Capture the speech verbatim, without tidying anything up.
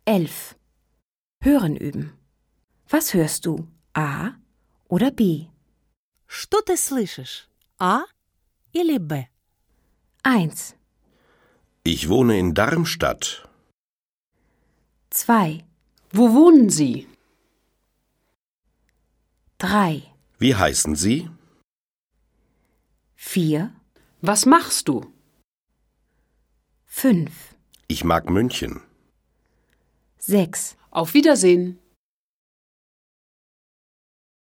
elf. Hören üben. Was hörst du? A oder B? Что ты слышишь? А или Б? eins. Ich wohne in Darmstadt. zwei. Wo wohnen Sie? drei. Wie heißen Sie? vier. Was machst du? fünf. Ich mag München. sechs. Auf Wiedersehen.